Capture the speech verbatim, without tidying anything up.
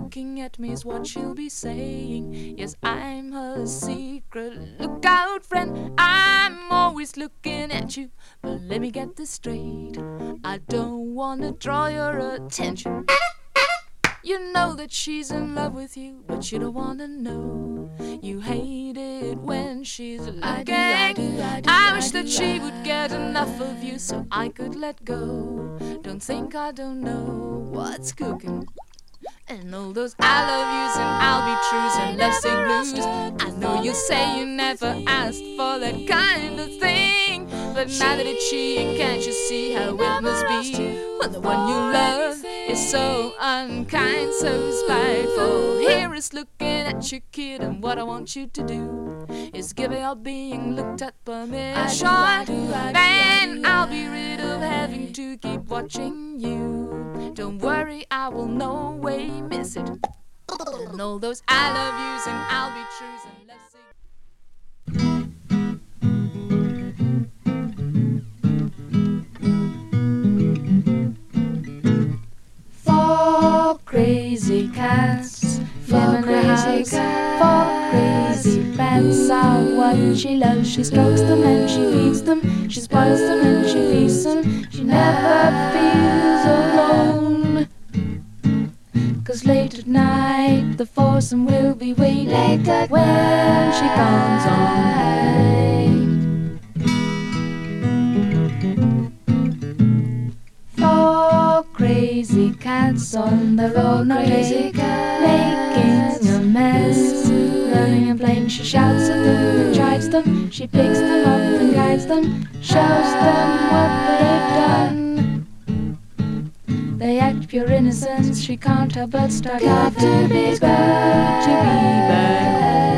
looking at me is what she'll be saying. Yes, I'm her secret lookout friend. I'm always looking at you, but let me get this straight. I don't wanna draw your attention. You know that she's in love with you, but you don't wanna know. You hate it when she's looking. I, do, I, do, I, do, I wish I that do, she I would get enough of you so I could let go. Don't think I don't know what's cooking. And all those I love yous and I'll be trues and love sing blues. I know you say you never asked for that kind of thing, but now that it's cheating, can't you see how it must be when the one you love is so unkind, so spiteful? Here is looking at you, kid, and what I want you to do is give your being looked at permission. Then I'll be rid of having to keep watching you. Don't worry, I will no way miss it. And all those I love yous and I'll be trues and love sing. Four crazy cats, four crazy cats, four crazy bats are what she loves. She strokes them and she feeds them, she spoils them and she feeds them. She never feels alone, 'cause late at night the foursome will be waiting late at when she comes on. Four crazy cats on their own, crazy cat, making a mess, running and playing. She shouts at them and chides them, she picks them up and guides them, shows them what they've done. They act pure innocence, she can't help but start laughing. It's good to be back home.